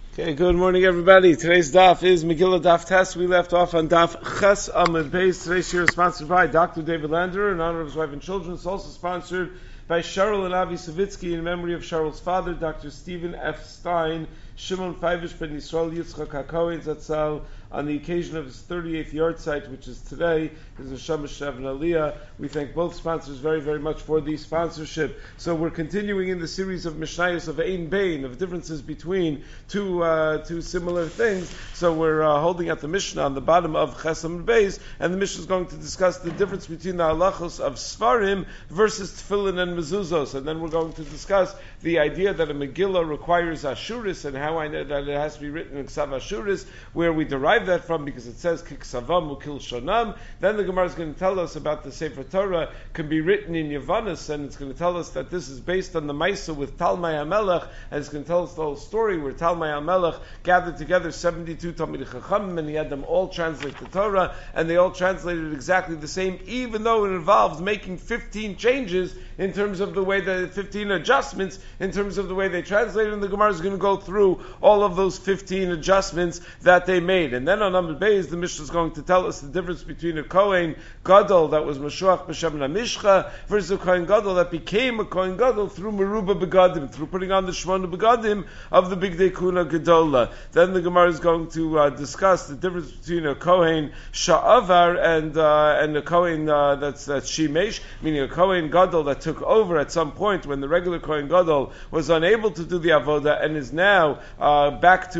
Okay, good morning everybody. Today's daf is Megillah Daf Test. We left off on Daf Ches Amud Beis. Today's year is sponsored by Dr. David Lander in honor of his wife and children. It's also sponsored by Cheryl and Avi Savitsky in memory of Cheryl's father, Dr. Stephen F. Stein, Shimon Feivish ben Yisrael Yitzchak HaKohen Zatzal, on the occasion of his 38th yard site, which is today, his Neshama Shev Aliyah. We thank both sponsors very, very much for the sponsorship. So we're continuing in the series of Mishnayos of Ein Bain, of differences between two similar things. So we're holding at the Mishnah on the bottom of Chesam Beis, and the Mishnah is going to discuss the difference between the halachos of Svarim versus Tefillin and Mezuzos, and then we're going to discuss the idea that a Megillah requires Ashuris, and how I know that it has to be written in Ksav Ashuris, where we derive that from, because it says Kiksavam Ukil Shonam. Then the Gemara is going to tell us about the Sefer Torah can be written in Yavanis, and it's going to tell us that this is based on the Maisa with Talmai HaMelech, and it's going to tell us the whole story where Talmai HaMelech gathered together 72 Talmidei Chachamim, and he had them all translate the Torah, and they all translated exactly the same, even though it involved making 15 changes in terms of the way that 15 adjustments in terms of the way they translated, and the Gemara is going to go through all of those 15 adjustments that they made. And then on Amud Beis, the Mishnah is going to tell us the difference between a Kohen Gadol that was Mashuach B'Shem Mishcha versus a Kohen Gadol that became a Kohen Gadol through Meruba Begadim, through putting on the Shmona Begadim of the Bigdei Kuna Gedola. Then the Gemara is going to discuss the difference between a Kohen Sha'avar and a Kohen that's Shimesh, meaning a Kohen Gadol that took over at some point when the regular Kohen Gadol was unable to do the avoda and is now back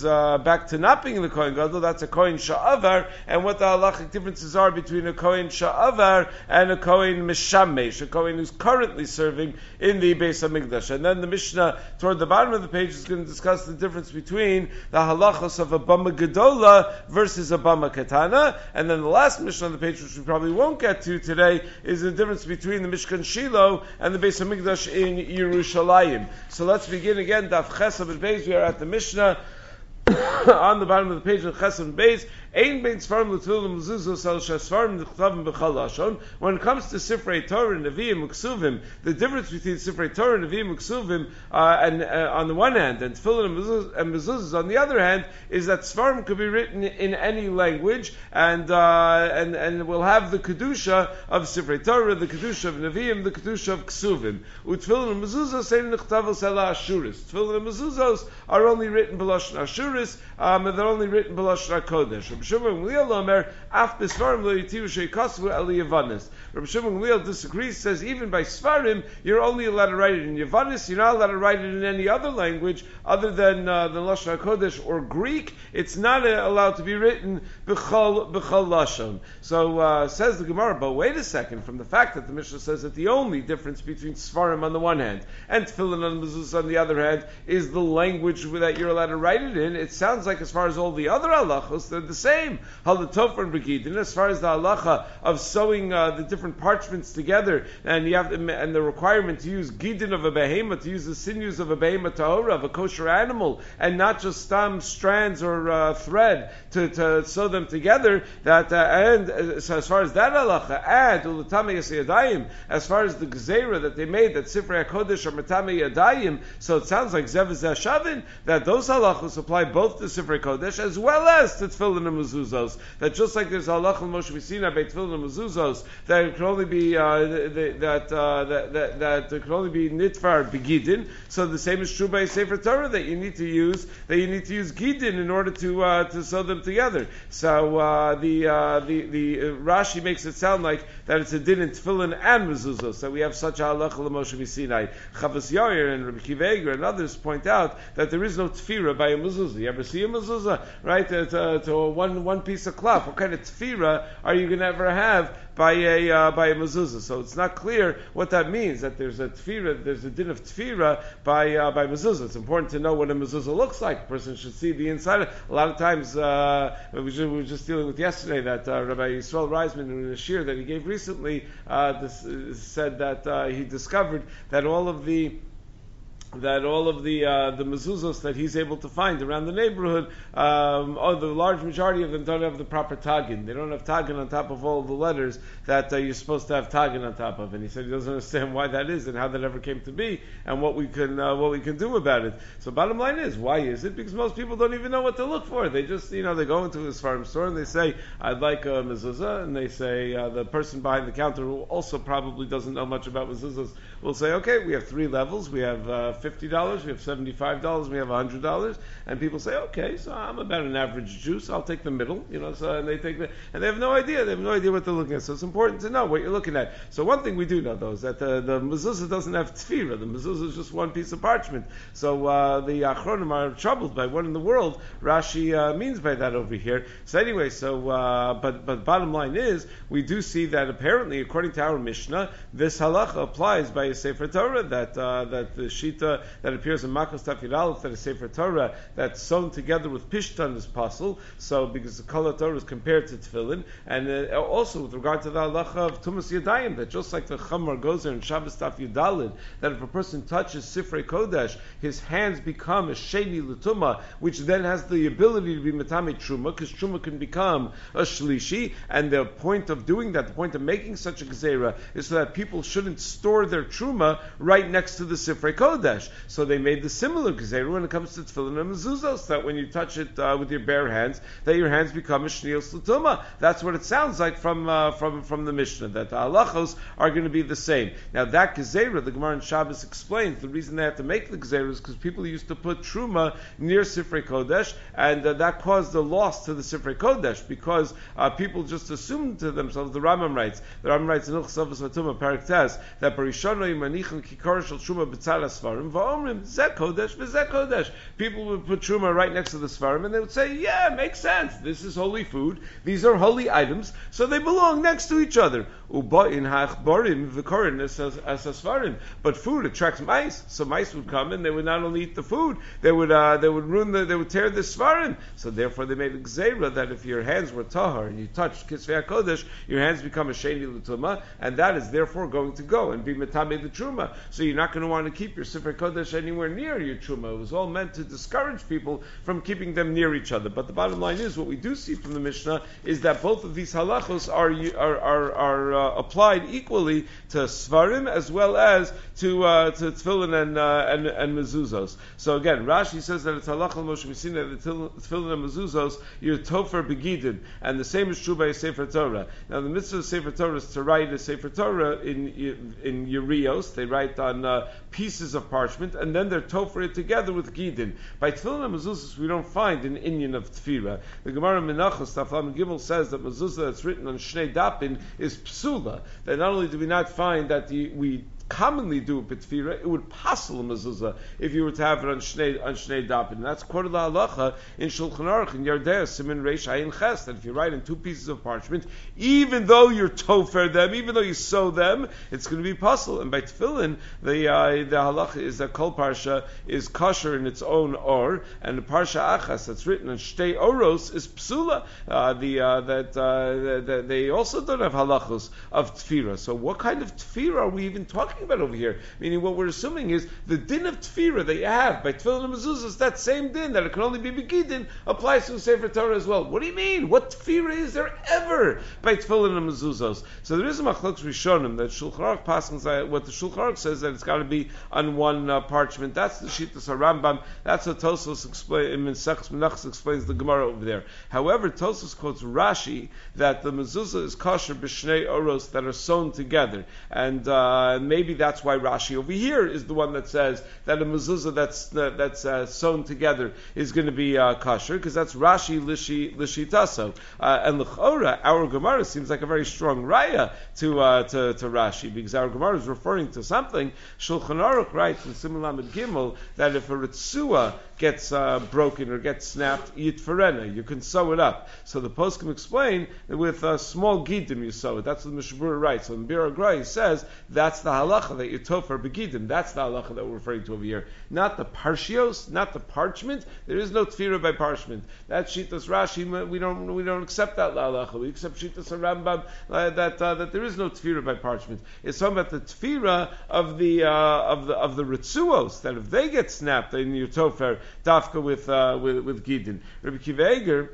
to not being the Kohen Gadol. That's a Kohen Sha'avar, and what the halachic differences are between a Kohen Sha'avar and a Kohen Mishamesh, a Kohen who's currently serving in the Beis HaMikdash. And then the Mishnah toward the bottom of the page is going to discuss the difference between the halachos of a Bama Gedola versus a Bama Katana. And then the last Mishnah on the page, which we probably won't get to today, is the difference between the Mishkan Shiloh and the Beis HaMikdash in Yerushalayim. So let's begin again. Daf Ches Amud Beis. We are at the Mishnah on the bottom of the page of Chesam Beis. Ein bein Svarim l'Tefillin Mezuzos al Svarim Nichtavim b'Chal Lashon. When it comes to Sifrei Torah, Nevi'im, Uksuvim, the difference between Sifrei Torah, Nevi'im, Uksuvim, and on the one hand, and Tefillin and Mezuzos on the other hand, is that Svarim could be written in any language, and will have the kedusha of Sifrei Torah, the kedusha of Nevi'im, the kedusha of Ksuvim. Utefillin and Mezuzos ein Nichtavos ela Ashuris. Tefillin and Mezuzos are only written b'Lashon Ashuris, and they're only written b'Lashon HaKodesh. Shimon Gamliel Omer, af besvarim lo yitiru sheikasvu el Yavanis. Rabbi Shimon Gamliel disagrees, says even by Svarim, you're only allowed to write it in Yavanis, you're not allowed to write it in any other language other than the Lashon HaKodesh or Greek. It's not allowed to be written b'chol Lashon. So says the Gemara, but wait a second, from the fact that the Mishnah says that the only difference between Svarim on the one hand and Tefillin and Mezuzos on the other hand is the language that you're allowed to write it in, it sounds like as far as all the other halachos, they're the same. Halatofer and Begidin, as far as the halacha of sewing the different parchments together, and you have and the requirement to use gidin of a behemoth, to use the sinews of a behemoth tahora, of a kosher animal, and not just stam strands or thread to sew them together. That so as far as that halacha, and ulatame yadayim, as far as the gezerah that they made that Sifrei HaKodesh are matame yadayim, so it sounds like zev shavin that those halachos apply both to Sifrei HaKodesh as well as to Tefillin and Mezuzos. That just like there's halacha Moshe Messina by Tefillin and Mezuzos, that it can only be that it can only be nitvar begidin. So the same is true by Sefer Torah, that you need to use gidin in order to sew them together. So the Rashi makes it sound like that it's a din in Tefillin and Mezuzos. So we have such a halacha Moshe Messina. Chavas Yair and Rabbi Kiva Eger and others point out that there is no tefira by a mezuzah. You ever see a mezuzah, right? To one piece of cloth. What kind of tefira are you going to ever have by a mezuzah? So it's not clear what that means. That there's a tefira, there's a din of tefira by mezuzah. It's important to know what a mezuzah looks like. A person should see the inside. A lot of times, we were just dealing with yesterday that Rabbi Yisrael Reisman in a shir that he gave recently said that he discovered that all of the that all of the mezuzos that he's able to find around the neighborhood, the large majority of them don't have the proper tagin. They don't have tagin on top of all the letters that you're supposed to have tagin on top of. And he said he doesn't understand why that is and how that ever came to be and what we can do about it. So bottom line is, why is it? Because most people don't even know what to look for. They just they go into a Sfarim store and they say, I'd like a mezuzah, and they say the person behind the counter, who also probably doesn't know much about mezuzahs, will say, okay, we have 3 levels. We have $50, we have $75, we have $100, and people say, okay, so I'm about an average Jew, so I'll take the middle, so, and they take and they have no idea what they're looking at. So it's important to know what you're looking at. So one thing we do know, though, is that the mezuzah doesn't have tefirah. The mezuzah is just one piece of parchment. So the Achronim are troubled by what in the world Rashi means by that over here. So anyway, but bottom line is, we do see that apparently, according to our Mishnah, this halacha applies by a Sefer Torah, that the Shita that appears in Makos Tafid Aleph, that a Sefer Torah that's sewn together with Pishtan is possible. So because the Kol Torah is compared to Tefillin, and also with regard to the halacha of Tumas Yadayim, that just like the Chamar goes there in Shabbos Taf Yudalid, that if a person touches Sifrei Kodesh, his hands become a Sheni L'Tumah, which then has the ability to be Metame Truma, because Truma can become a Shlishi, and the point of doing that, the point of making such a Gezerah, is so that people shouldn't store their Truma right next to the Sifrei Kodesh. So they made the similar Gezerah when it comes to Tefillin and Mezuzos, that when you touch it with your bare hands, that your hands become a Shnios L'Tumah. That's what it sounds like from the Mishnah, that the halachos are going to be the same. Now that Gezerah, the Gemara in Shabbos explains, the reason they have to make the Gezerah is because people used to put Truma near Sifrei Kodesh, and that caused a loss to the Sifrei Kodesh, because people just assumed to themselves, the Rambam writes in Ilchos Avos Vatuma, Parak Tes, that Barishono Yimanichon Kikar Shel Truma B'tzad HaSfarim, Va'omrim Zeh Kodesh V'Zeh Kodesh. People would put Truma right next to the Sfarim, and they would say, yeah, makes sense. This is holy food. These are holy items, so they belong next to each other. Uba'in ha'achbarim v'korin as Sfarim. But food attracts mice, so mice would come and they would not only eat the food, they would tear the Sfarim. So therefore they made a gzeira that if your hands were tahar and you touched Kisvei HaKodesh, your hands become a sheni l'tumah, and that is therefore going to go and be metame the truma. So you're not going to want to keep your Sifrei Kodesh anywhere near your truma. It was all meant to discourage people from keeping them near each other. But the bottom line is, what we do see from the Mishnah is that both of these halachos are applied equally to Sfarim as well as to Tefillin and Mezuzos. So again, Rashi says that it's halachal Moshe Messina, that Tefillin and Mezuzos you're tofer begidin, and the same is true by a Sefer Torah. Now the mitzvah of Sefer Torah is to write a Sefer Torah in Yerios. They write on pieces of parchment, and then they're tofer it together with gidin. By Tefillin and Mezuzos we don't find an inyan of tefira. The Gemara Menachos Taflam Gimel says that mezuzah that's written on Shnei Dapin is psula. That not only do we not find that we commonly do it b'tefira, it would passel a mezuzah if you were to have it on Shnei Dapin. And that's quoted la halacha in Shulchan Aruch in Yardei Simin Reish Ayin Ches, that if you write in 2 pieces of parchment, even though you're tofer them, even though you sew them, it's going to be passel. And by tefillin, the halacha is that kol parsha is kosher in its own or, and the parsha achas that's written on Shtei Oros is psula. That they also don't have halachos of tefira. So what kind of tefira are we even talking about over here? Meaning what we're assuming is the din of tefira that you have by tefillin and mezuzahs, that same din that it can only be begidin applies to the Sefer Torah as well. What do you mean? What tefira is there ever by tefillin and mezuzahs? So there is a machlokes rishonim that Shulchan Aruch passes, what the Shulchan Aruch says, that it's got to be on one parchment. That's the Shittas HaRambam. That's what Tosfos explains the Gemara over there. However, Tosfos quotes Rashi that the mezuzah is kosher b'shnei oros that are sewn together, and maybe that's why Rashi over here is the one that says that a mezuzah that's sewn together is going to be kosher, because that's Rashi lishitaso. And l'chora, our Gemara seems like a very strong raya to Rashi, because our Gemara is referring to something. Shulchan Aruch writes in Siman Lamed Gimel that if a ritzua gets broken or gets snapped, yitfarena, you can sew it up. So the poskim explain that with a small gidim you sew it. That's what the Mishabura writes. So in Bir Agra he says that's the halacha that you tofer begidim. That's the halacha that we're referring to over here. Not the parshios, not the parchment. There is no tefira by parchment. That Shitas Rashi, we don't accept that halacha. We accept Shitas Rambam that there is no tefira by parchment. It's talking about the tefira of the ritzuos, that if they get snapped in your tofer dafka with gidin. Rabbi Kiva Eger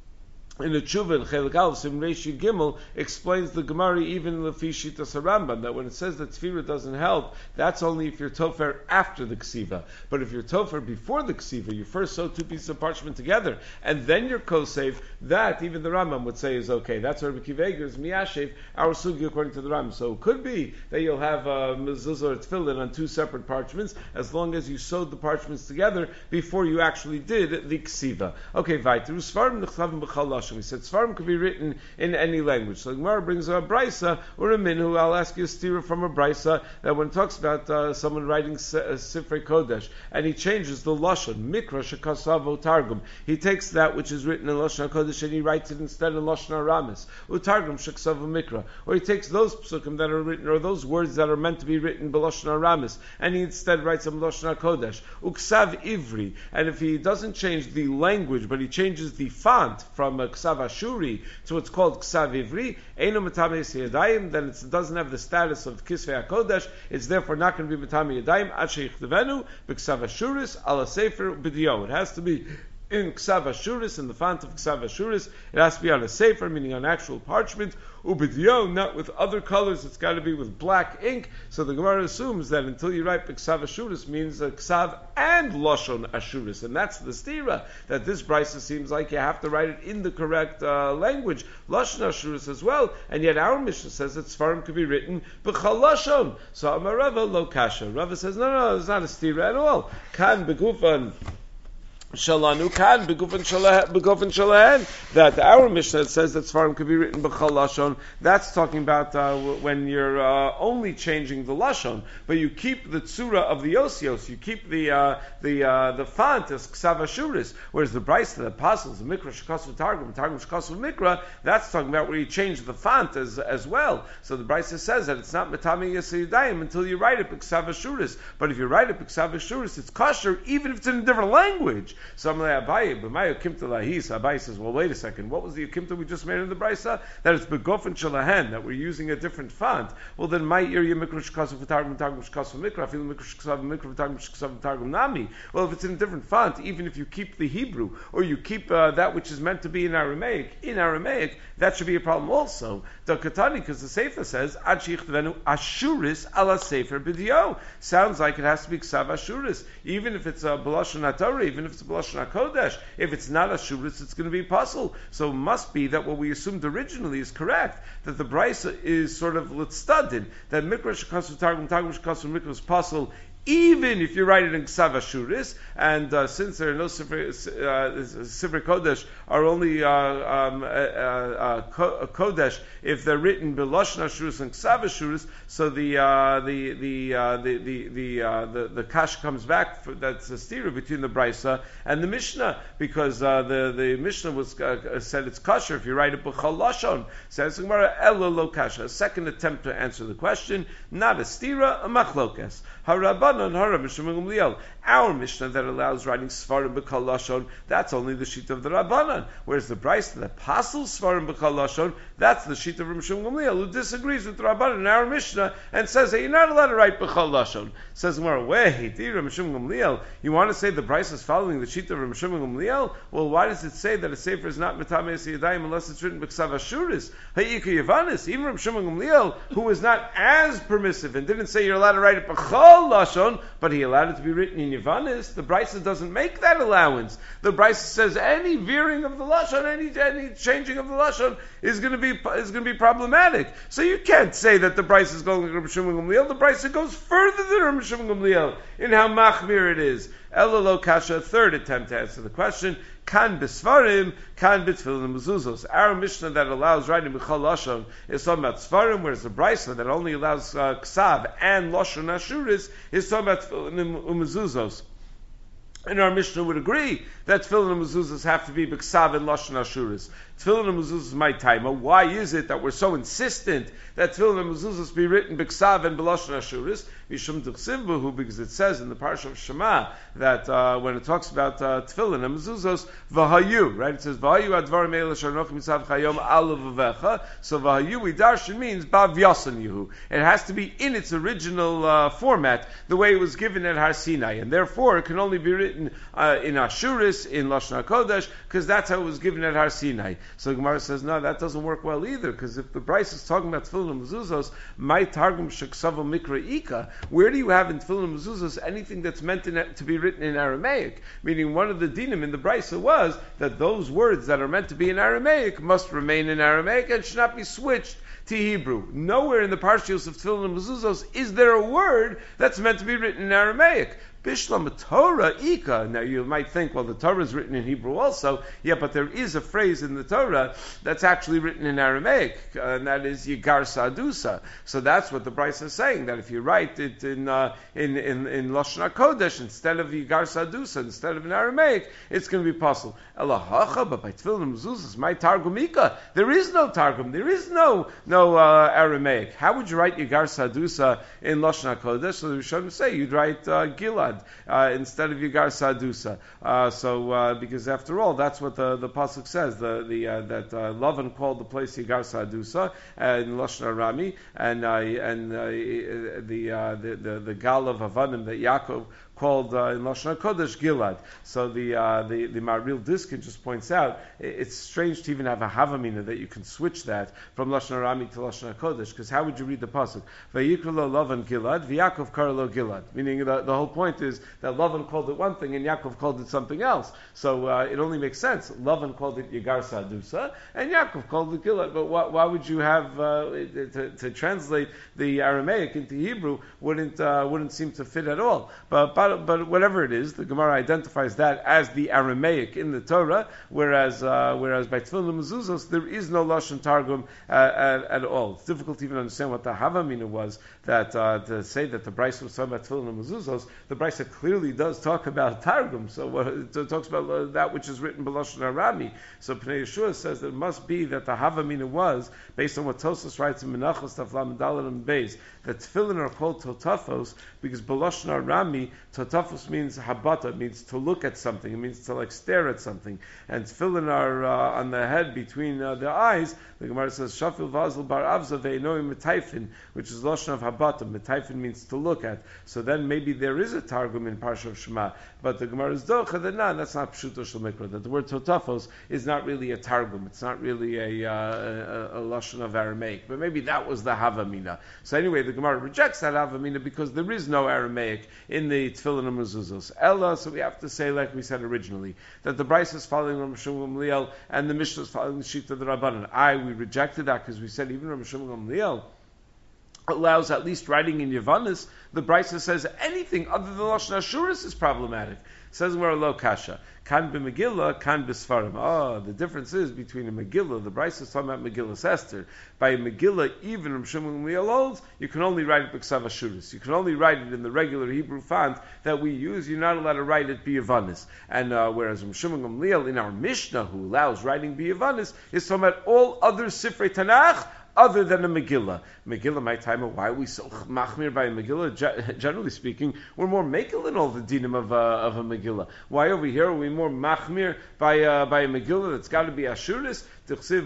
in the Tshuva in Chelik Aleph Sim Reish Gimel explains the Gemara even in the Fishitas Rambam that when it says that tefira doesn't help, that's only if you're tofer after the ksiva. But if you're tofer before the ksiva, you first sew two pieces of parchment together and then you're kosev, that even the Rambam would say is okay. That's Rabbi Kiva Eger's miyashev our sugi according to the Rambam. So it could be that you'll have mezuzah or tefillin on two separate parchments as long as you sewed the parchments together before you actually did the ksiva. Okay, weiter. Svarim nechlavim b'chalash. We said Svarim could be written in any language. So the Gemara brings a brisa or a minhu. I'll ask you a stira from a brisa that when it talks about someone writing Sifrei Kodesh and he changes the lashon mikra shekasavo targum. He takes that which is written in lashon Kodesh and he writes it instead in lashon Aramis. Utargum shekasavo mikra. Or he takes those psukim that are written or those words that are meant to be written b'lashon Aramis and he instead writes them lashon Kodesh. Uksav ivri. And if he doesn't change the language but he changes the font from Ksav Ashuri to what's called Ksav Ivri, Eino Matame Yadayim, then it doesn't have the status of Kisvei HaKodesh, it's therefore not going to be Matame Yadayim, Ad Sheichtevenu, B'Ksav Ashuris, Ala Sefer, B'Diyo. It has to be in Ksav Ashuris, in the font of Ksav Ashuris, it has to be on a sefer, meaning on actual parchment, Ubidyo, not with other colors, it's got to be with black ink. So the Gemara assumes that until you write Ksav Ashuris means Ksav and Lashon Ashuris, and that's the stira, that this brisa seems like you have to write it in the correct language, Lashon Ashuris as well, and yet our Mishnah says that Sfarim could be written B'chal Lashon. So Amar Rava lo kasha. Rava says, no, it's not a stira at all. Kan begufan Shalanu kan begufin shalahen. That our Mishnah says that Svarim could be written b'chal lashon. That's talking about when you're only changing the lashon, but you keep the tzura of the osios. You keep the font as ksav ashuris. Whereas the Brisa, the apostles, the mikra shekasu targum shekasu mikra, that's talking about where you change the font as well. So the Brisa says that it's not metami yasiyadayim until you write it b'ksav ashuris. But if you write it b'ksav ashuris, it's kosher even if it's in a different language. So Abaye says, well, wait a second, what was the Yukimta we just made in the Brisa? That it's Begofen Shalahen, that we're using a different font. Well, then, my area Mikra Shkasu V'Targum Targum Shkasu Mikra, feel Mikra Shkasu Mikra V'Targum Shkasu V'Targum Nami. Well, if it's in a different font, even if you keep the Hebrew, or you keep that which is meant to be in Aramaic, that should be a problem also. The Katani, because the Sefer says, Ad Sheichtevenu Ashuris ala Sefer B'Diyo. Sounds like it has to be Ksav Ashuris. Even if it's a B'Lashon HaTorah, even if it's a B'Lashon HaKodesh, if it's not Ashuris, it's going to be puzzle. So it must be that what we assumed originally is correct, that the Brisa is sort of Litzstadin, that Mikra Shekasu Targum Shekasu Mikra is puzzle, even if you write it in Ksav Ashuris, and since there are no Sifrei Kodesh are only Kodesh if they're written B'Lashon Ashuris and Ksav Ashuris, so the kash comes back. That's a stira between the Brisa and the Mishnah, because the Mishnah was said it's kosher if you write it B'Chal Lashon. Says Gemara Elo Lo Kasha. A second attempt to answer the question, not a stira, a machlokes. Our Mishnah that allows writing Svarim B'Kal Lashon, that's only the sheet of the Rabbanan. Whereas the Brisa that apostles Svarim B'Kal Lashon, that's the sheet of Rabbi Shimon Gamliel, who disagrees with the Rabbanan in our Mishnah and says, hey, you're not allowed to write B'Kal Lashon. Says Gemara, wait, dear Rabbi Shimon Gamliel, you want to say the Brisa is following the sheet of Rabbi Shimon Gamliel? Well, why does it say that a sefer is not Metamei Yadayim unless it's written B'Ksav Ashuris? Ha'ika Yavanis, even Rabbi Shimon Gamliel, who was not as permissive and didn't say you're allowed to write it B'Chal Lashon, but he allowed it to be written in Yavanis. The Brisa doesn't make that allowance. The Brisa says any veering of the lashon, any changing of the lashon is going to be problematic. So you can't say that the Brisa is going like Rabbi Shimon Gamliel. The Brisa goes further than Rabbi Shimon Gamliel in how machmir it is. Elalo kasha, third attempt to answer the question. Kan b'sfarim, kan b'tfilin mezuzos. Our Mishnah that allows writing b'chal lashon is talking about sfarim, whereas the Brisa that only allows ksav and lashon ashuris is talking about tfilin mezuzos. And our Mishnah would agree that tefillin and mezuzahs have to be b'ksav and lashon ashuris. Tefillin and mezuzahs my taima. Why is it that we're so insistent that tefillin and mezuzahs be written b'ksav and b'lashon ashuris? Mishum d'chsivbahu, because it says in the parsha of Shema that when it talks about tefillin and mezuzahs, v'hayu, right? It says v'hayu advarim eila sharnoch mitzav chayom alav v'vecha. So v'hayu idarshan means bav yasan yuhu. It has to be in its original format, the way it was given at Har Sinai, and therefore it can only be written in Ashuris, in Lashon HaKodesh, because that's how it was given at Har Sinai. So the Gemara says, no, that doesn't work well either, because if the Bryce is talking about Tefillin and Mezuzos, my Targum Sheksava Mikra Ika, where do you have in Tefillin and Mezuzos anything that's meant to be written in Aramaic? Meaning one of the dinim in the Bryce was that those words that are meant to be in Aramaic must remain in Aramaic and should not be switched to Hebrew. Nowhere in the Parshios of Tefillin and Mezuzos is there a word that's meant to be written in Aramaic. Bishlam Torah Ika. Now you might think, well, the Torah is written in Hebrew also. Yeah, but there is a phrase in the Torah that's actually written in Aramaic, and that is Yigar Sadusa. So that's what the Bryce is saying, that if you write it in Lashon HaKodesh instead of Yigar Sadusa, instead of in Aramaic, it's going to be possible. Elahacha, but by Tefillin and Mezuzos, my Targum Ika. There is no Targum. There is no Aramaic. How would you write Yigar Sadusa in Lashon HaKodesh? So the Rishonim say you'd write Gilad instead of Yigar Sadusa. Because after all, that's what the pasuk says. That Lavan called the place Yigar Sadusa in Lashon Arami, and the Gal of Avanim that Yaakov called in Lashon HaKodesh Gilad. So the Maril Diskin just points out it's strange to even have a Havamina that you can switch that from Lashon Arami to Lashon HaKodesh, because how would you read the pasuk? Vayikra lo Lavan Gilad, v'Yakov kara lo Gilad. Meaning the whole point is that Lavan called it one thing and Yaakov called it something else. So it only makes sense. Lavan called it Yigar Sadusa and Yaakov called it Gilad. But why would you have to translate the Aramaic into Hebrew wouldn't seem to fit at all. But whatever it is, the Gemara identifies that as the Aramaic in the Torah, whereas by Tefillin and Mezuzos there is no Lashon Targum at all. It's difficult to even understand what the Havamina was, that to say that the Bryce was talking about Tefillin and Mezuzos. The Bryce clearly does talk about Targum, so it talks about that which is written B'Lashon Arami. So Pnei Yeshua says that it must be that the Havamina was, based on what Tosfos writes in Menachos Taflam Dalet and Beis, that Tefillin are called Totafos because B'Lashon Arami, Totafos means habata, it means to look at something, it means to stare at something, and Tefillin are on the head between the eyes. The Gemara says Shafil Vazel Bar Avza Ve'inoim Metaifin, which is Lashon of habata. Metaifin means to look at. So then maybe there is a Targum in Parsha of Shema, but the Gemara is docha that that's not Pshuto Shel Mikra, that the word Totafos is not really a Targum, it's not really a Lashon of Aramaic, but maybe that was the Havamina. So anyway, the Gemara rejects that Havamina because there is no Aramaic in the Tefillin and Mezuzos. Ella, so we have to say, like we said originally, that the Bryce is following Rav Shimon Gamliel and the Mishnah is following the Shita of the Rabbanan. We rejected that because we said even Rav Shimon Gamliel allows at least writing in Yavanis. The Bryce says anything other than Lashon Ashuris is problematic. It says we're a low kasha. Kan b'Megillah, kan b'Sfarim. The difference is between a Megillah, the Bryce is talking about Megillah Esther. By a Megillah, even Rav Shimon Gamliel holds, you can only write it b'Ksav Ashuris. You can only write it in the regular Hebrew font that we use. You're not allowed to write it b'Yavanis. And whereas Rav Shimon Gamliel in our Mishnah, who allows writing b'Yavanis, is talking about all other Sifrei Tanakh other than a Megillah. Megillah, my time, why are we so machmir by a Megillah? Generally speaking, we're more makel in all the dinim of a Megillah. Why over here are we more machmir by a Megillah that's got to be Ashuris? Because the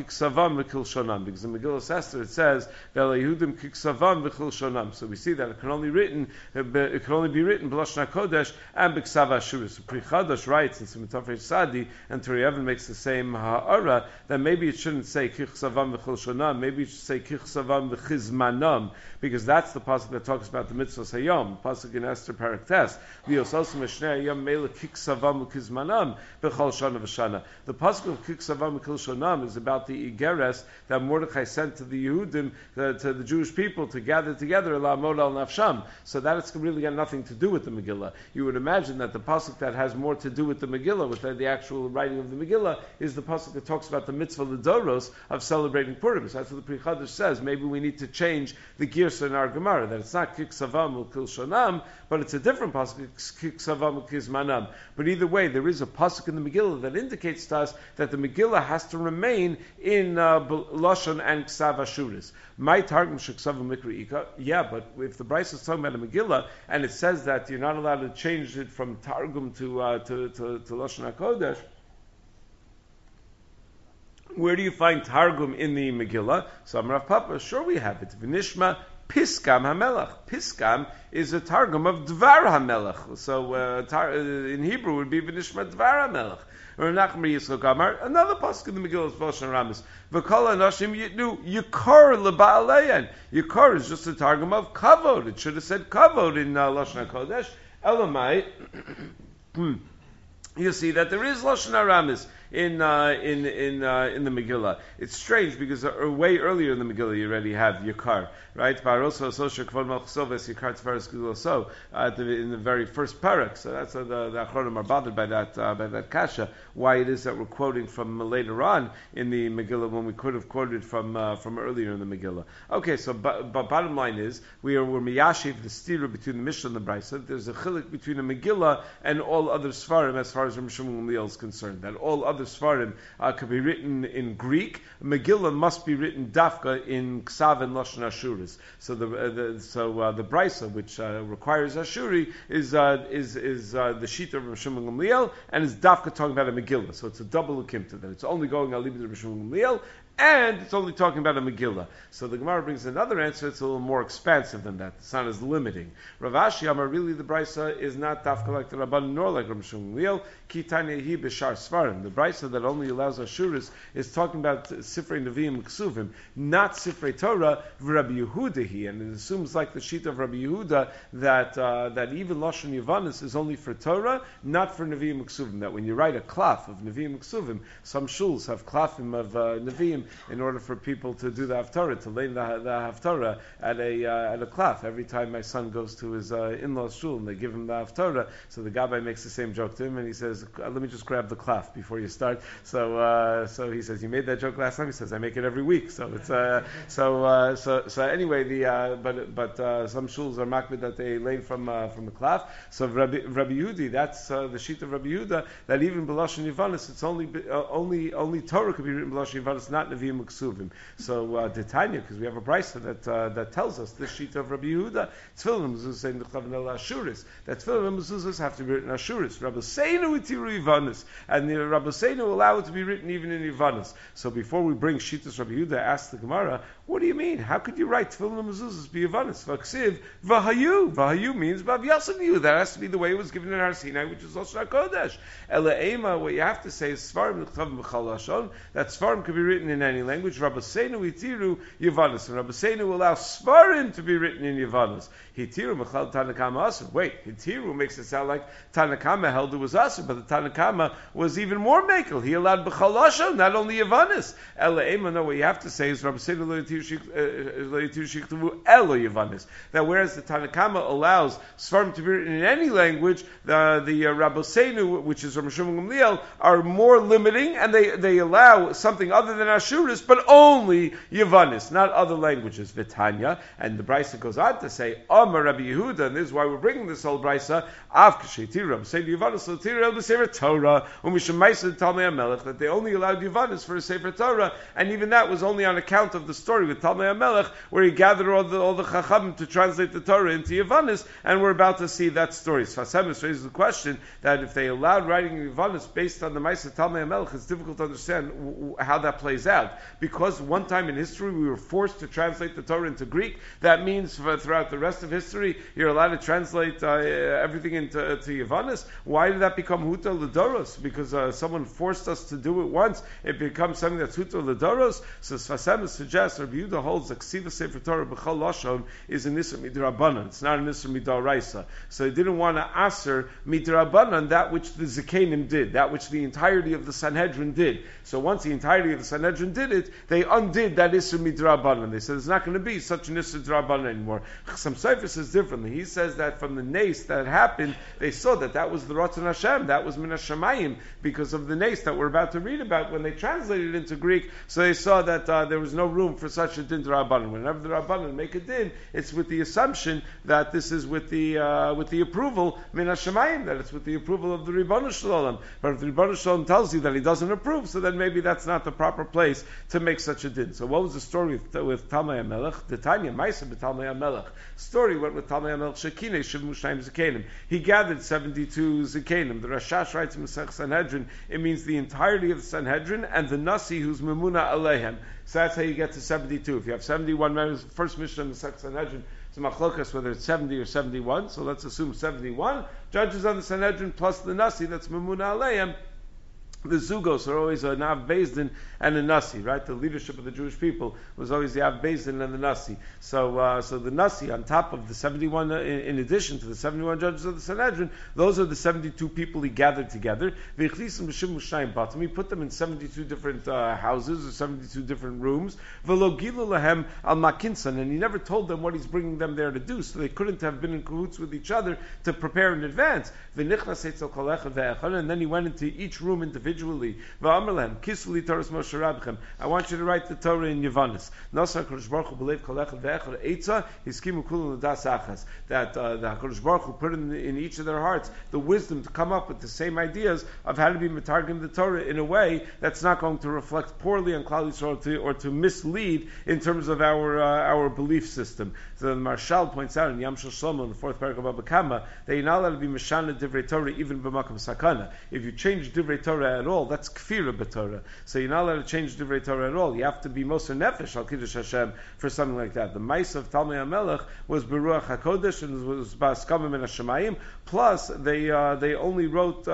Megillah Esther, it says Yehudim kiksavam v'chil shonam. So we see that it can only be written b'Lashon HaKodesh and b'Ksav Ashuris. Pri Chadash writes in Simitafresh Sadi, and Turi Even makes the same ha'ara, that maybe it shouldn't say kiksavam v'chil shonam, maybe it should say kiksavam v'chizmanam, because that's the pasuk that talks about the mitzvahs hayom, pasuk in Esther Parak Tes. V'yosasim eshnei hayom meila kiksavam v'chizmanam b'chol shana v'shana. The pasuk of kiksavam v'chil shonam is about the Igeres that Mordechai sent to the Yehudim, to the Jewish people, to gather together la mod al nafsham. So that it's really got nothing to do with the Megillah. You would imagine that the pasuk that has more to do with the Megillah, with the actual writing of the Megillah, is the pasuk that talks about the mitzvah l'doros of celebrating Purim. So that's what the Pri Chadash says. Maybe we need to change the girsa in our Gemara, that it's not kiksavam ul kilshonam, but it's a different pasuk, kiksavam ul kizmanam. But either way, there is a pasuk in the Megillah that indicates to us that the Megillah has to remain in Lashon and Ksav Ashuris. My targum sheksav mikra. Yeah, but if the Bryce is talking about a Megillah and it says that you're not allowed to change it from targum to Lashon HaKodesh, where do you find targum in the Megillah? So Rav Papa, sure we have it. V'nishma Piskam HaMelech. Piskam is a targum of Dvar HaMelech. So in Hebrew it would be V'nishma Dvar HaMelech. Or Nachman Yitzchak Amar, another pasuk in the Megillah is V'oshan Ramis. V'kol Anashim Yitnu Yikor LeBa'aleyan. Yikor is just a targum of Kavod. It should have said Kavod in Lashon HaKodesh. Elamai, you see that there is Lashon Aramis in the Megillah. It's strange because way earlier in the Megillah you already have Yakar, right? In the very first parak. So that's the Achronim are bothered by that kasha. Why it is that we're quoting from later on in the Megillah when we could have quoted from earlier in the Megillah. Okay, so but bottom line is we're miyashiv the stira between the Mishnah and the Brisa. There's a chilik between the Megillah and all other svarim as far as Rav Shimon Gamliel is concerned. That all other svarim could be written in Greek. Megillah must be written dafka in Ksav and Lashon Ashuris. So the Brisa, which requires Ashuri, is the sheet of Rav Shimon Gamliel, and is dafka talking about a Megillah. So it's a double ukimta that it's only going al libid Rav Shimon Gamliel, and it's only talking about a Megillah. So the Gemara brings another answer. It's a little more expansive than that. It's not as limiting. Rav Ashi Amar, really the Brisa is not dafka like the Rabban nor like Rav Shimon Gamliel. Ki tanya hi b'shar svarim. The Brisa that only allows Ashuris is talking about Sifrei Nevi'im Ksuvim, not Sifrei Torah v'Rabbi Yehuda. And it assumes like the sheet of Rabbi Yehuda that even Lashon Yavanis is only for Torah, not for Nevi'im Ksuvim. That when you write a klaf of Nevi'im Ksuvim, some shuls have klafim of Nevi'im in order for people to do the Haftarah, to lay the Haftarah at a klaf. Every time my son goes to his in-laws shul and they give him the Haftarah, so the Gabbai makes the same joke to him and he says, let me just grab the klaf before you start. So he says, you made that joke last time? He says, I make it every week. So it's so anyway, but some shuls are makbid that they lay from the klaf. So Rabbi Yehudi, that's the sheet of Rabbi Yehuda, that even B'lashon Yavanis, it's only Torah could be written B'lashon Yavanis, not Nevi'im Uksuvim. So Titania, because we have a brisa that tells us this sheet of Rabbi Yehuda, Tefillin and mezuzahs saying the Chavnel Ashuris, that Tefillin and mezuzahs have to be written Ashuris. Rabbi Seinu itiru Yavanis, and the Rabbi Seinu allow it to be written even in Yavanis. So before we bring Shitas Rabbi Yehuda, ask the Gemara, what do you mean? How could you write Tefillin and mezuzahs be Yavanis? V'ksiv v'hayu. V'hayu means Bav Yasav. That has to be the way it was given in Har Sinai, which is also HaKodesh. Ela Ema, what you have to say is Svarim L'Chtavim B'chal Lashon, that Svarim could be written in any language. Rabbi Seinu itiru Yavanis, and Rabbi Seinu allows Svarim to be written in Yavanis. Hitiru Mechal Tanakama Asur. Wait, Hitiru makes it sound like Tanakama held it was Asur, but the Tanakama was even more makel. He allowed B'chal Lashon, not only Yavanis. Ela Ema, no, what you have to say is Rabbi Seinu Lo Yitiru Shiktavu Elo Yavanis. That whereas the Tanakama allows Svarim to be written in any language, the Rabbi Seinu, which is Rabbi Shimon Gamliel, are more limiting, and they allow something other than Ashuris, but only Yavanis, not other languages. Vitanya, and the Brisa goes on to say, Amar Rabbi Yehuda, and this is why we're bringing this whole Brisa, Av K'sheitir Rabbi Seinu Yavanis L'tir El B'Sefer Torah, U'Mishamaisa Talmei HaMelech, that they only allowed Yavanis for a Sefer Torah, and even that was only on account of the story with Talmei HaMelech, where he gathered all the Chachamim to translate the Torah into Yavanis, and we're about to see that story. Sfasemis raises the question that if they allowed writing Yavanis based on the Maisa Talmei HaMelech, it's difficult to understand how that plays out. Because one time in history we were forced to translate the Torah into Greek, that means throughout the rest of history you're allowed to translate everything into Yavanis. Why did that become Huta L'Doros? Because someone forced us to do it once, it becomes something that's Huta L'Doros. So Sfasemis suggests, or Yehuda holds that Ksiva Sefer Torah B'chol Lashon is an Isser Midrabanan. It's not an Isser Midaraisa. So he didn't want to aser Midrabanan that which the Zikanim did, that which the entirety of the Sanhedrin did. So once the entirety of the Sanhedrin did it, they undid that Isser Midrabanan. They said it's not going to be such an Isser Drabanan anymore. Chassam Sofer says differently. He says that from the nace that happened, they saw that was the Ratzon Hashem, that was Min HaShamayim, because of the nace that we're about to read about when they translated it into Greek. So they saw that there was no room for such a din to Rabbanan. Whenever the Rabbanan make a din, it's with the assumption that this is with the approval Min HaShamayim, that it's with the approval of the Ribono Shel Olam. But if the Ribono Shel Olam tells you that he doesn't approve, so then maybe that's not the proper place to make such a din. So what was the story with Talmai HaMelech? The Tanya Maisa b'Talmai HaMelech. Story went with Talmai HaMelech Shekineh Shiv Mushayim Zikanim. He gathered 72 Zikanim. The Rashash writes in Masech Sanhedrin, it means the entirety of the Sanhedrin and the Nasi who's Memuna Alehem. So that's how you get to 72. If you have 71 members, first Mishnah in the Masech Sanhedrin, it's a machlokas whether it's 70 or 71, so let's assume 71. Judges on the Sanhedrin plus the Nasi, that's Memuna Alehem. The Zugos are always a Nav Beis Din and a Nasi, right? The leadership of the Jewish people was always the Av Beis Din and the Nasi. So the Nasi, on top of the 71, in addition to the 71 judges of the Sanhedrin, those are the 72 people he gathered together. He put them in 72 different houses or 72 different rooms. And he never told them what he's bringing them there to do, so they couldn't have been in cahoots with each other to prepare in advance. And then he went into each room individually. I want you to write the Torah in Yavanis. That the HaKadosh Baruch Hu put in each of their hearts the wisdom to come up with the same ideas of how to be metargim the Torah in a way that's not going to reflect poorly on Klal Yisrael or to mislead in terms of our belief system. So the Marshal points out in Yam Shel Shlomo in the fourth paragraph of Baba Kama that you're not allowed to be Meshana Divrei Torah even b'makam sakana. If you change Divrei Torah at all, that's kfira b'Torah. So you're not allowed to change Divrei Torah at all. You have to be Moser Nefesh al Kiddush Hashem for something like that. The Maisa of Talmai HaMelech was Beruach HaKodesh and was Ba'askamim and Hashemayim. Plus, they only wrote,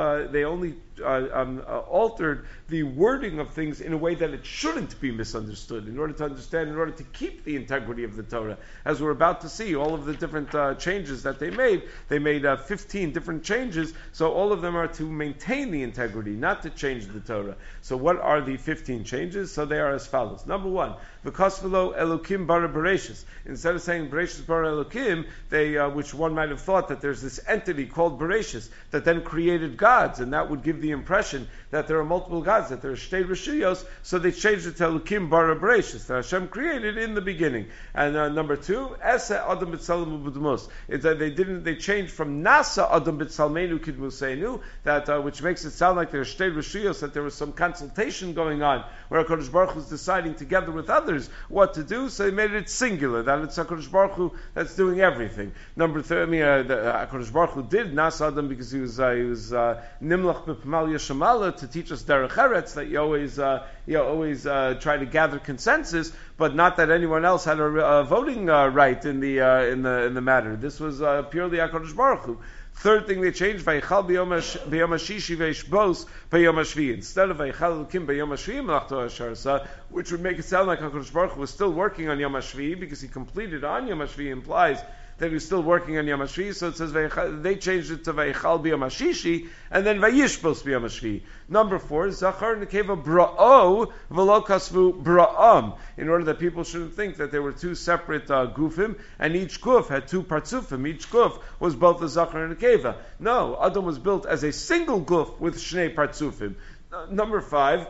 altered the wording of things in a way that it shouldn't be misunderstood in order to understand, in order to keep the integrity of the Torah. As we're about to see, all of the different changes that they made 15 different changes, so all of them are to maintain the integrity, not to change the Torah. So what are the 15 changes? So they are as follows. Number one, V'kosvelo Elokim bara Bereshis. Instead of saying Bereshis bara Elokim, which one might have thought that there's this entity called Bereshis that then created gods, and that would give the impression that there are multiple gods, that there are Shtei Rishiyos, so they changed it to Elokim bara Bereshis, that Hashem created in the beginning. And number two, Ese Adam B'Tsalem U'B'Demos. They changed from Nasa Adam B'Tsalmenu Kidmuseinu, that which makes it sound like there are Shtei Rishiyos, that there was some consultation going on where HaKadosh Baruch Hu was deciding together with others what to do, so they made it singular, that it's HaKadosh Baruch Hu that's doing everything. Number three, HaKadosh Baruch Hu did Nas Adam because he was Nimlach B'Pamal Yeshamala to teach us Derech Eretz, that you always try to gather consensus, but not that anyone else had a voting right in the matter. This was purely HaKadosh Baruch Hu. Third thing they changed, Vayichal b'yom hashishi ve'ishbos b'yom hashvi. Instead of Vayichal Elokim b'yom hashvi melachto hasharsa, which would make it sound like HaKadosh Baruch Hu was still working on Yom Hashvi, because he completed on Yom Hashvi implies that he was still working on Yom Hashvi, so it says they changed it to Vayichal b'yom hashishi, and then Vayishbos b'yom hashvi. Number four, Zachar nekeva bra'o v'lo kasvu bra'am, in order that people shouldn't think that there were two separate gufim, and each guf had two partsufim. Each guf was both a Zachar and a Nekeva. No, Adam was built as a single guf with shnei partsufim. Number five,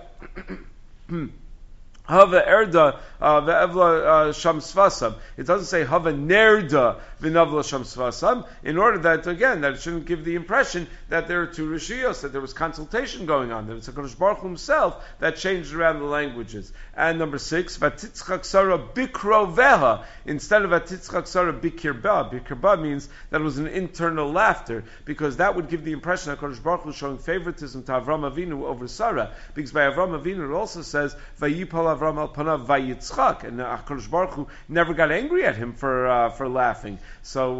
Hava erda ve'evla shamsvasam. It doesn't say hava nerda v'navla shamsvasam, in order that, again, that it shouldn't give the impression that there are two rishiyos, that there was consultation going on, that it's HaKadosh Baruch Hu himself that changed around the languages. And number six, v'atitzchak sara bikroveha, instead of v'atitzchak sara bikirba. Bikirba means that it was an internal laughter, because that would give the impression that HaKadosh Baruch Hu showing favoritism to Avram Avinu over Sarah, because by Avram Avinu it also says vayipal Avram al panav vayitzchak, and HaKadosh Baruch Hu never got angry at him for laughing. So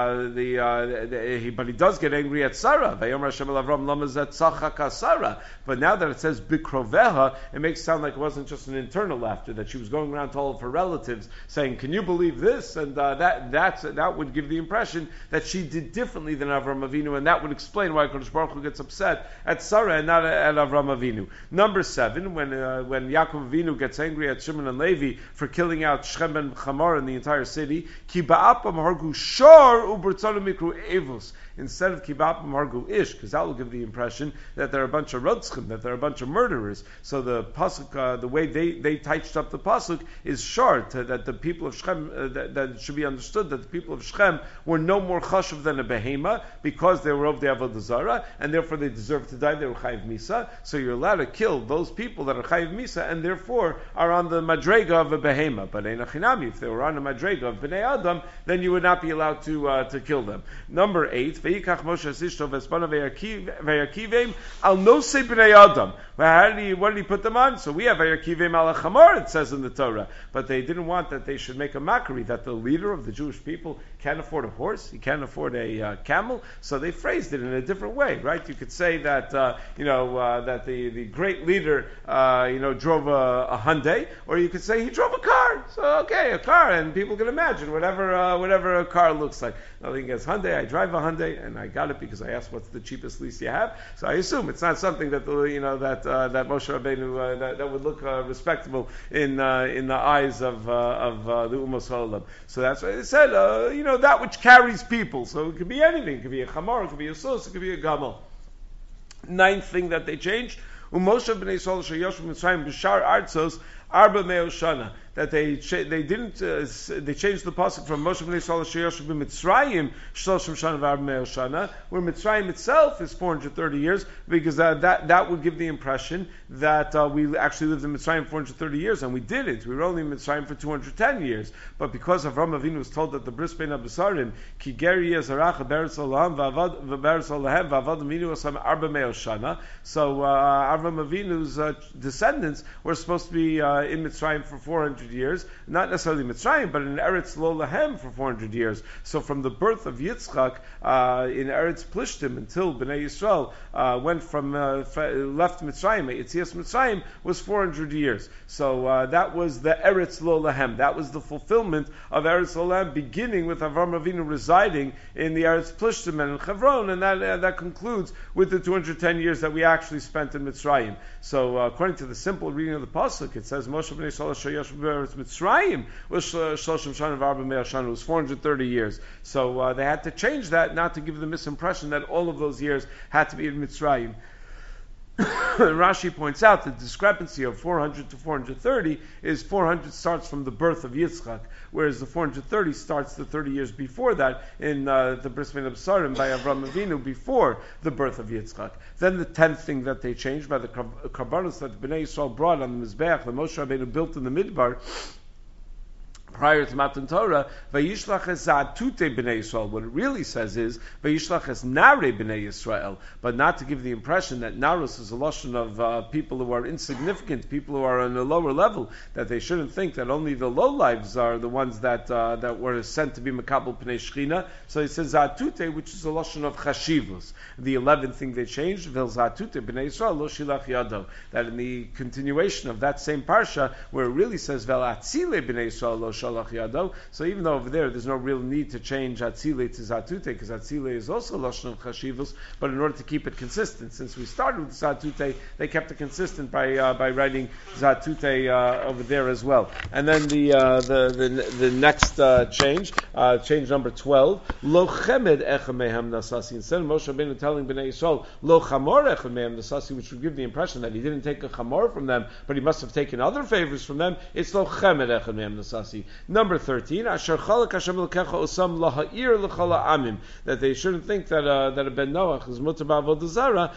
but he does get angry at Sarah. Vayomer Hashem el Avram lama zeh tzachaka Sarah. But now that it says bikroveha, it makes it sound like it wasn't just an internal laughter, that she was going around to all of her relatives saying, "Can you believe this?" And that would give the impression that she did differently than Avram Avinu, and that would explain why HaKadosh Baruch Hu gets upset at Sarah and not at Avram Avinu. Number 7, when Yaakov Avinu gets angry at Shimon and Levi for killing out Shechem and Chamor in the entire city, Ki ba'apam hargu shor u'bertzonu mikru evos. Instead of kibap margu ish, because that will give the impression that there are a bunch of rotzchim, that there are a bunch of murderers. So the pasuk, the way they touched up the pasuk is short, that the people of Shechem, that it should be understood that the people of Shechem were no more chashuv than a behema because they were of the avodah zarah, and therefore they deserve to die. They were chayiv misa. So you're allowed to kill those people that are chayiv misa and therefore are on the madrega of a behema. But einachinami, if they were on the madrega of bnei adam, then you would not be allowed to kill them. Number 8. Ve'ikach Moshe Zishto v'espana ve'yakivim al nosei b'nei adam. What did he put them on? So we have ve'yakivim al chamor, it says in the Torah. But they didn't want that they should make a mockery that the leader of the Jewish people can't afford a horse, he can't afford a camel. So they phrased it in a different way, right? You could say that that the great leader drove a Hyundai, or you could say he drove a car. So okay, a car, and people can imagine whatever a car looks like. Nothing against Hyundai. I drive a Hyundai, and I got it because I asked what's the cheapest lease you have. So I assume it's not something that that Moshe Rabbeinu that would look respectable in the eyes of the Ummos Ha'olam. So that's why they said that which carries people. So it could be anything. It could be a chamor, it could be a sus, it could be a gamel. 9th thing that they changed. Moshe b'nei Yisrael sheyoshvu Mitzrayim b'shar artzos arba meo shana. That they changed the pasuk from Moshe b'nei Yisrael sheyoshvu b'Mitzrayim shloshim shana v'arba meo shana, where Mitzrayim itself is 430 years, because that would give the impression that we actually lived in Mitzrayim 430 years, and we didn't. We were only in Mitzrayim for 210 years. But because Avram Avinu was told that the bris bein habesarim ki geri yezarach be'eretz olam v'be'eretz olahem v'avad Avinu asam arba meo shana, so Avram Avinu's descendants were supposed to be in Mitzrayim for 400 years, not necessarily Mitzrayim, but in Eretz Lo Lahem for 400 years. So from the birth of Yitzchak in Eretz Plishtim until Bnei Yisrael left Mitzrayim, Yitzias Mitzrayim was 400 years. So that was the Eretz Lo Lahem. That was the fulfillment of Eretz Lo Lahem, beginning with Avram Avinu residing in the Eretz Plishtim and in Hebron, and that concludes with the 210 years that we actually spent in Mitzrayim. So according to the simple reading of the pasuk, it says Moshe b'nei Yisrael sheyoshvu b'eretz Mitzrayim was shloshim shana v'arba mea shana. It was 430 years. So they had to change that, not to give the misimpression that all of those years had to be in Mitzrayim. Rashi points out the discrepancy of 400 to 430 is 400 starts from the birth of Yitzchak, whereas the 430 starts the 30 years before that in the Bris Bein Habesarim by Avram Avinu before the birth of Yitzchak. Then the 10th thing that they changed by the karbanos that Bnei Yisrael brought on the Mizbeach, the Moshe Rabbeinu built in the Midbar, prior to Matan Torah, Vayishlach es Za'atute b'nei Yisrael. What it really says is Vayishlach es Nare b'nei Yisrael, but not to give the impression that Narus is a lotion of people who are insignificant, people who are on a lower level, that they shouldn't think that only the low lives are the ones that were sent to be Makabel Pnei Shechina. So he says Za'atute, which is a lotion of Chashivus. The 11th thing they changed, Vel Za'atute b'nei Yisrael lo shilach yado. That in the continuation of that same parsha, where it really says Vel Atzile b'nei Yisrael lo shalach yado. So even though over there's no real need to change Atzile to Zatute, because Atzile is also Lashon of Chashivus, but in order to keep it consistent, since we started with Zatute, they kept it consistent by writing Zatute over there as well. And then the next change number 12, Lo Chemed Echem Mehem Nasasi. Instead of Moshe Rabbeinu telling Bnei Yisrael Lo Chamor Echem Mehem Nasasi, which would give the impression that he didn't take a Chamor from them, but he must have taken other favors from them, it's Lo Chemed Echem Mehem Nasasi. Number 13, Asher Chalak Hashem Elokecha Osam Laha'ir L'chol Ha'amim, that they shouldn't think that a Ben Noach is mutar b'avodah zara.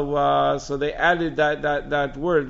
So they added that word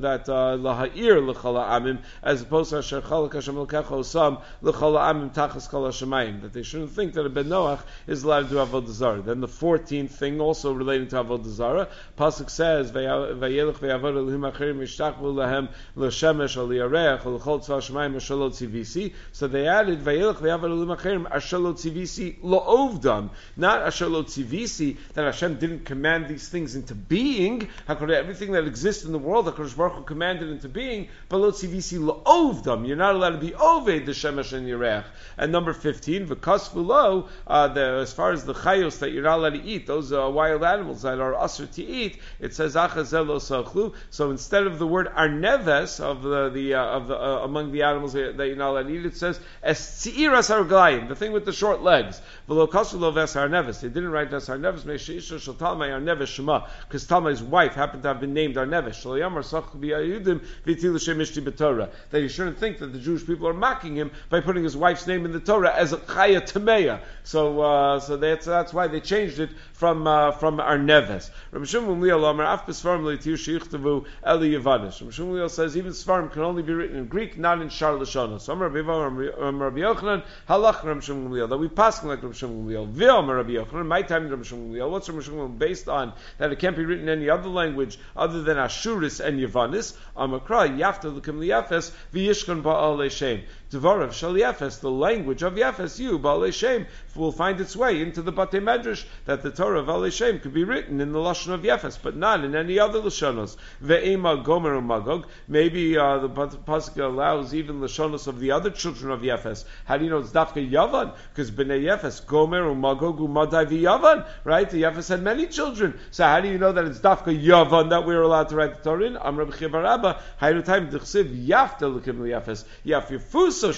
Laha'ir L'chol Ha'amim as opposed to Asher Chalak Hashem Elokecha Osam L'chol Ha'amim Tachas Kol HaShemayim, that they shouldn't think that a Ben Noach is allowed to do avodah zara. Then the 14th thing, also relating to avodah zara, pasuk says Vayelech ve'avod Elohim acherim yishtachvu lahem l'shemesh or li'areach or l'chol tzva shemayim asher lo tzivisi. So they added Vayelech ve'avod Elohim acherim asher lo tzivisi lo'ovdam, not asher lo tzivisi, that Hashem didn't command these things into being. Everything that exists in the world, HaKadosh Baruch Hu commanded into being, but lo tzivisi lo'ovdam. You're not allowed to be oved the shemesh and yareach. And number 15, v'kasvu lo, as far as the chayos that you're not allowed to eat, those wild animals that are asur to eat, it says achazel lo sachlu. So instead of the word arneves of among the animals that you're not allowed to eat, it says es tziras arglayim, the thing with the short legs. V'lo kasu lo ves arneves. They didn't write ves arneves me'sheisha shel talmai arneves shema, because Talmai's wife happened to have been named arneves. Shel yamar sachlu b'ayudim v'til shem mishti b'torah. That you shouldn't think that the Jewish people are mocking him by putting his wife's name in the Torah as a chaya tameya. So that's why they changed it from Arneves. Rabbi Shimon Gamliel Amar Af B'Sfarim Leitir Sheichtavu Eli Yevanish. Rabbi Shimon Gamliel says even Sfarim can only be written in Greek, not in Shar Lashonos. So Amar Rabbi Yochanan Halach Rabbi Shimon Gamliel, that we pass like Rabbi Shimon Gamliel. V'Amar Rabbi Yochanan, my time Rabbi Shimon Gamliel. What's Rabbi Shimon Gamliel based on? That it can't be written in any other language other than Ashuris and Yevanis. Amakra Yafta L'Kim Liyafes V'Yishkan Ba'al Le'Shem. Devarav Shal Yefes, the language of Yefes, you Ba'al Shem, will find its way into the Batei Medrash, that the Torah of Ba'al Shem could be written in the Lashon of Yefes, but not in any other Lashonos. Ve'ema Gomer Magog, maybe the pasuk allows even Lashonos of the other children of Yefes. How do you know it's Dafka Yavan? Because B'nei Yefes, Gomer Magog Umadai V'Yavan, right? The Yefes had many children. So how do you know that it's Dafka Yavan that we're allowed to write the Torah in? Am Rabbi Chiya bar Abba, Hayru Time D'chsiv Yafta L'Kim Yefes, Yaf Yefus. The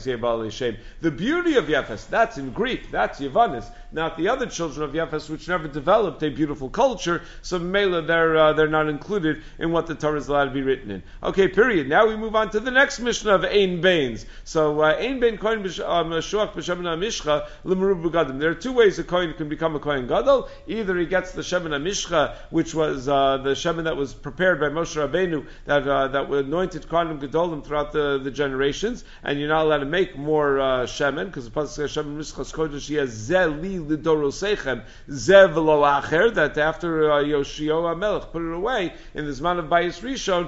beauty of Yefes, that's in Greek, that's Yevanis, not the other children of Yefes which never developed a beautiful culture, so Mela they're not included in what the Torah is allowed to be written in. Okay, period. Now we move on to the next Mishnah of Ein Bains. So Ein Bain Kohen Meshuach B'Shemen HaMishcha L'Merub B'Gadim. There are two ways a Kohen can become a Kohen Gadol. Either he gets the Shemen HaMishcha, which was the Shemen that was prepared by Moshe Rabbeinu, that anointed Kohanim Gedolim throughout the generations, and you're not allowed to make more shemen, because the pasuk says shemen mishchas kodesh zeli lidorosechem zev lo acher, that after Yoshio HaMelech put it away in the Zman of Bayis Rishon,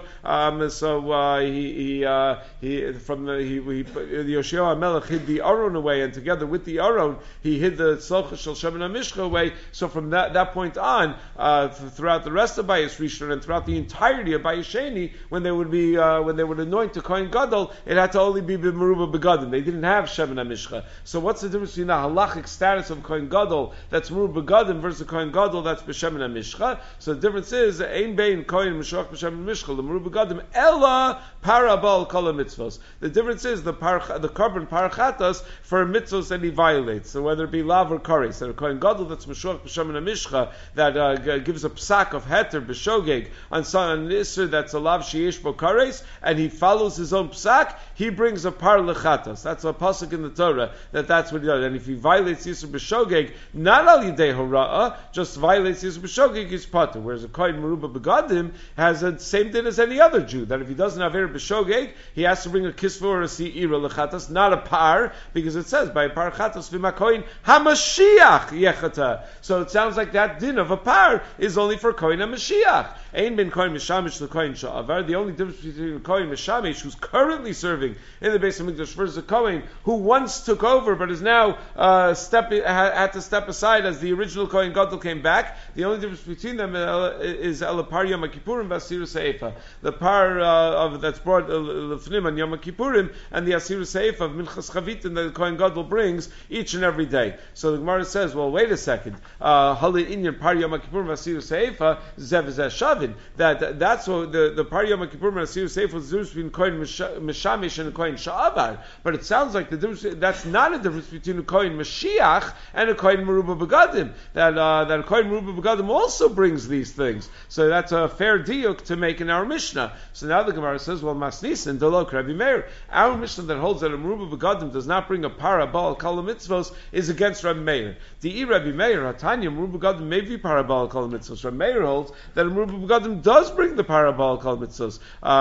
Yoshio HaMelech hid the Aron away, and together with the Aron he hid the tzlocha shel shemen hamishcha away. So from that point on, throughout the rest of Bayis Rishon and throughout the entirety of Bayis Sheni, when they would anoint the Kohen Gadol, it had to only be B'Meruba B'Gadim. They didn't have Shemen HaMishcha. So what's the difference between the halachic status of Kohen Gadol that's Meruba B'Gadim versus the Kohen Gadol that's B'Shemen HaMishcha? So the difference is Ein Bein Kohen Meshuach B'Shemen HaMishcha L'Meruba B'Gadim Ella Parabal Kol HaMitzvos. The difference is the carbon parachatas for mitzvos that he violates. So whether it be lav or kares, that a Kohen Gadol that's Meshuach B'Shemen HaMishcha that gives a psak of heter b'shogeg on Isser that's a lav sheyesh bo kares, and he follows his own psak, he brings a par lechatas. That's a pasuk in the Torah that's what he does. And if he violates Yisur b'shogeg, not al yidei hora'ah, just violates Yisur b'shogeg, he's patur. Whereas a kohen meruba begadim has the same din as any other Jew. That if he doesn't have er b'shogeg, he has to bring a kisva or a se'ira lechatas, not a par, because it says by a par chatas v'makohen hamashiach yechata. So it sounds like that din of a par is only for kohen hamashiach. Ein ben kohen mishamish lekohen sha'avar. The only difference between a kohen mishamish who's currently serving in the Beis Hamikdash versus a Kohen who once took over but is now had to step aside as the original Kohen Gadol came back. The only difference between them is Elapar Yom Kippurim v'Asiru Seifa. The par that's brought Lefnim on Yom Kippurim, and the Asiru Seifa of Minchas Chavitin that the Kohen Gadol brings each and every day. So the Gemara says, well, wait a second. Hali Inyan Par Yom Kippurim v'Asiru Seifa Zev Shavin. That's what the Par Yom Kippurim and Asiru Seifa is the difference between Kohen Mishamish and a Kohen Sha'avar. But it sounds like the difference, that's not a difference between a Kohen Mashiach and and a kohen meruba begadim. That a kohen meruba begadim also brings these things. So that's a fair diuk to make in our Mishnah. So now the Gemara says, well, masnisin delok Rabbi Meir. Our Mishnah that holds that a meruba begadim does not bring a para bal kol mitzvos is against Rabbi Meir. The Rabbi Meir Hatanya meruba begadim may be para bal kol mitzvos. Rabbi Meir holds that a meruba begadim does bring the para bal kol mitzvos.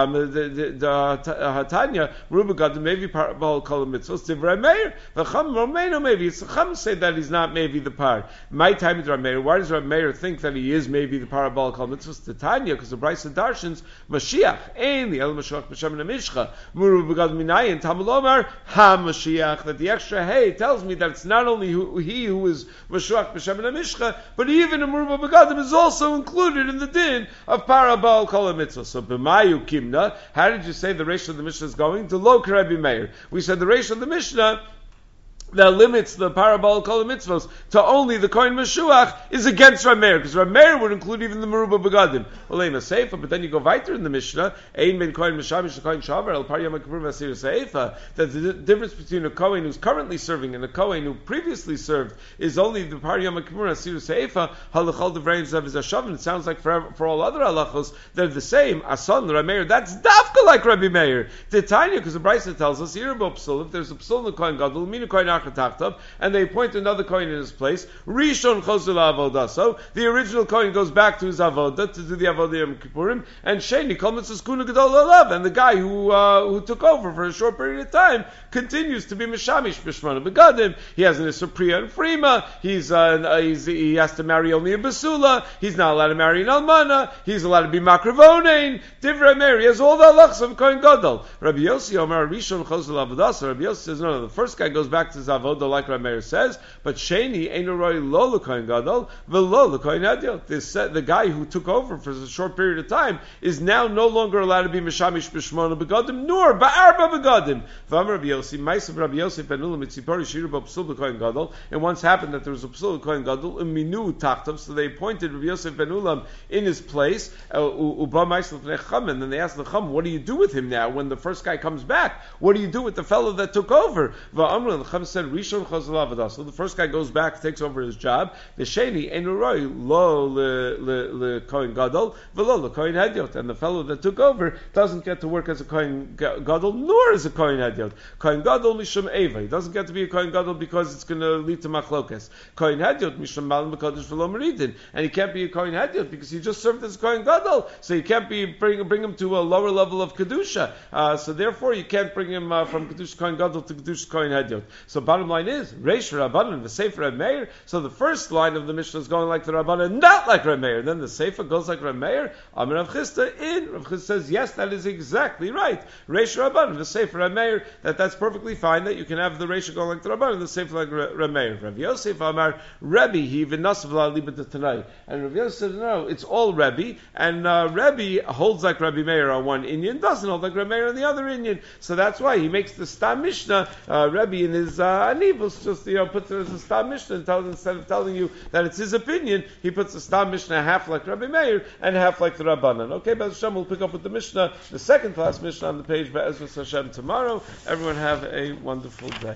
Hatanya meruba begadim may be para bal kol mitzvos. The Rabbi Meir the Chum Romano maybe it's the Chum say that he's not maybe the par. My time is Rabbi Meir. Why does Rabbi Meir think that he is maybe the para bal kol mitzvos? The Tanya because the Brisa Darshans Mashiach ein the El Mashiach b'Shem Mishcha meruba begadim minayin Tamulomar ha Mashiach, that the extra hey tells me that it's not only he who is Mashiach b'Shem Mishcha, but even a meruba begadim is also included in the din of para bal kol mitzvos. So b'mayu kimna, how did you say the ratio of the Mishnah is going? To lo Rabbi Meir. We said the ratio of the Mishnah that limits the parabol kol mitzvos to only the kohen meshuach is against Rabbi Meir, because Rabbi Meir would include even the meruba begadim. Olema seifa, but then you go weiter in the Mishnah, ein ben kohen meshamish kohen shavar el par yom kippur vasir seifa, that the difference between a kohen who's currently serving and a kohen who previously served is only the par yom kippur vasir seifa halachol devreim zav is ashavin. It sounds like for all other halachos they're the same. Ason Rabbi Meir, that's dafka like Rabbi Meir. The Tanya, because the Brisa tells us here about psul, if there's a psul in the kohen gadol, mean a kohen and they appoint another kohen in his place. Rishon chozul avodah. So the original kohen goes back to his avodah to do the avodah Yom Kippurim, and Sheni kol mitzvos kuna gadol alav. And the guy who took over for a short period of time continues to be mishamish b'shmona begadim. He has an Isur Priya and Frima. He has to marry only a basula. He's not allowed to marry an almana. He's allowed to be makravonein. Divrei Meir. He has all the halachas of kohen gadol. Rabbi Yossi Omar Rishon chozul avodah. So Rabbi Yossi says no. The first guy goes back to his avodah like Rabbi Meir says, but Sheni einu roi lo l'kohen gadol v'lo l'kohen hadiot. The guy who took over for a short period of time is now no longer allowed to be mishamish b'shmona begadim nor ba'arba begadim. V'amar Rabbi Yossi ma'asav Rabbi Yossi ben Ulam mitzipori shiru b'psul l'kohen gadol. And once happened that there was a psul l'kohen gadol minu tachtav, so they appointed Rabbi Yossi ben Ulam in his place. Uba ma'asav l'nei and then they asked the Chum, what do you do with him now when the first guy comes back? What do you do with the fellow that took over? V'amar the Chum said Rishon chozul avodah. So the first guy goes back, takes over his job. The sheni einu roi lo le kohen gadol v'lo le kohen hadiot, and the fellow that took over doesn't get to work as a kohen gadol nor as a kohen hadiot. Kohen gadol mishum eva, he doesn't get to be a kohen gadol because it's going to lead to machlokes. Kohen hadiot mishum malam b'kodesh v'lo meridin, and he can't be a kohen hadiot because he just served as a kohen gadol, so you can't bring him to a lower level of kedusha. So therefore you can't bring him from kedusha kohen gadol to kedusha kohen hadiot. So bottom line is Reish Rabbanan, the Sefer Rabbi Meir. So the first line of the Mishnah is going like the Rabbanan, not like Rabbi Meir. Then the Sefer goes like Rabbi Meir. Amar Rav Chisda in. Rav Chisda says, yes, that is exactly right. Reish Rabbanan, the Sefer Rabbi Meir, that's perfectly fine. That you can have the Reish go like the Rabbanan, the Sefer like Rabbi Meir. Rav Yosef Amar Rebbe he v'nasav la'alibet tanai. And Rav Yosef said, no, it's all Rebbe, and Rebbe holds like Rabbi Meir on one Inyan, doesn't hold like Rabbi Meir on the other Inyan. So that's why he makes the Stam Mishnah. Rebbe in his Anivus just puts it as a Stam Mishnah and tells, instead of telling you that it's his opinion, he puts the Stam Mishnah half like Rabbi Meir and half like the Rabbanan. Okay, Be'ez Hashem, we'll pick up with the Mishnah, the second class Mishnah on the page Be'ez Hashem tomorrow. Everyone have a wonderful day.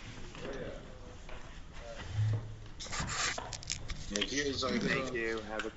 Thank you. Have a good